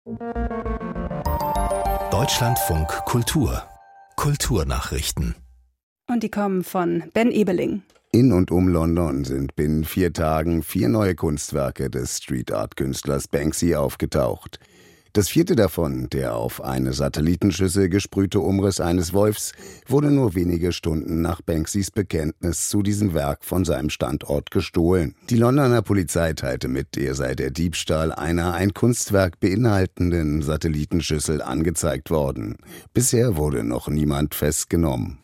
Deutschlandfunk Kultur. Kulturnachrichten. Und die kommen von Ben Ebeling. In und um London sind binnen 4 Tagen 4 neue Kunstwerke des Street-Art-Künstlers Banksy aufgetaucht. Das 4. davon, der auf eine Satellitenschüssel gesprühte Umriss eines Wolfs, wurde nur wenige Stunden nach Banksys Bekenntnis zu diesem Werk von seinem Standort gestohlen. Die Londoner Polizei teilte mit, er sei der Diebstahl einer ein Kunstwerk beinhaltenden Satellitenschüssel angezeigt worden. Bisher wurde noch niemand festgenommen.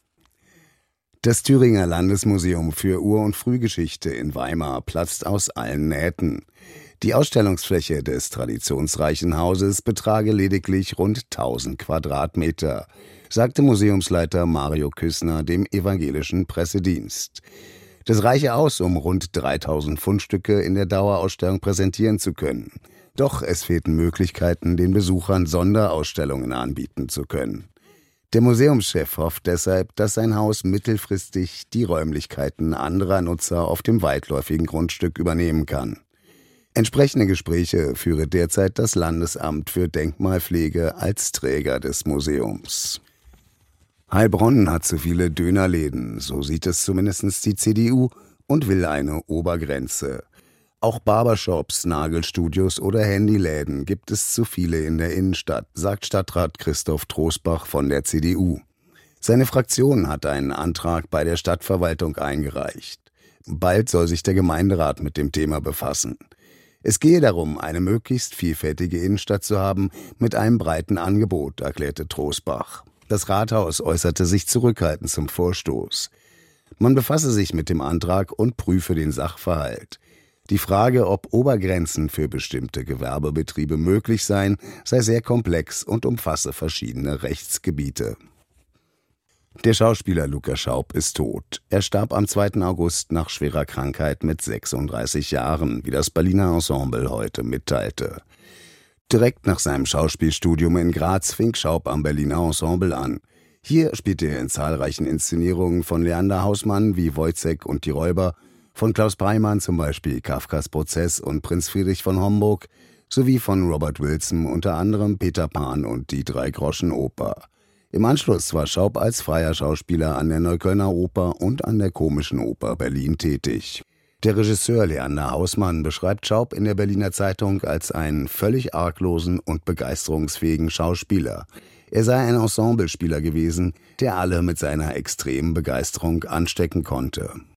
Das Thüringer Landesmuseum für Ur- und Frühgeschichte in Weimar platzt aus allen Nähten. Die Ausstellungsfläche des traditionsreichen Hauses betrage lediglich rund 1000 Quadratmeter, sagte Museumsleiter Mario Küssner dem evangelischen Pressedienst. Das reiche aus, um rund 3000 Fundstücke in der Dauerausstellung präsentieren zu können. Doch es fehlten Möglichkeiten, den Besuchern Sonderausstellungen anbieten zu können. Der Museumschef hofft deshalb, dass sein Haus mittelfristig die Räumlichkeiten anderer Nutzer auf dem weitläufigen Grundstück übernehmen kann. Entsprechende Gespräche führe derzeit das Landesamt für Denkmalpflege als Träger des Museums. Heilbronn hat zu viele Dönerläden, so sieht es zumindest die CDU, und will eine Obergrenze. Auch Barbershops, Nagelstudios oder Handyläden gibt es zu viele in der Innenstadt, sagt Stadtrat Christoph Trosbach von der CDU. Seine Fraktion hat einen Antrag bei der Stadtverwaltung eingereicht. Bald soll sich der Gemeinderat mit dem Thema befassen. Es gehe darum, eine möglichst vielfältige Innenstadt zu haben mit einem breiten Angebot, erklärte Trosbach. Das Rathaus äußerte sich zurückhaltend zum Vorstoß. Man befasse sich mit dem Antrag und prüfe den Sachverhalt. Die Frage, ob Obergrenzen für bestimmte Gewerbebetriebe möglich seien, sei sehr komplex und umfasse verschiedene Rechtsgebiete. Der Schauspieler Lukas Schaub ist tot. Er starb am 2. August nach schwerer Krankheit mit 36 Jahren, wie das Berliner Ensemble heute mitteilte. Direkt nach seinem Schauspielstudium in Graz fing Schaub am Berliner Ensemble an. Hier spielte er in zahlreichen Inszenierungen von Leander Hausmann wie Wojzeck und die Räuber, von Klaus Breimann zum Beispiel Kafkas Prozess und Prinz Friedrich von Homburg, sowie von Robert Wilson unter anderem Peter Pan und die Drei-Groschen-Oper. Im Anschluss war Schaub als freier Schauspieler an der Neuköllner Oper und an der Komischen Oper Berlin tätig. Der Regisseur Leander Hausmann beschreibt Schaub in der Berliner Zeitung als einen völlig arglosen und begeisterungsfähigen Schauspieler. Er sei ein Ensemblespieler gewesen, der alle mit seiner extremen Begeisterung anstecken konnte.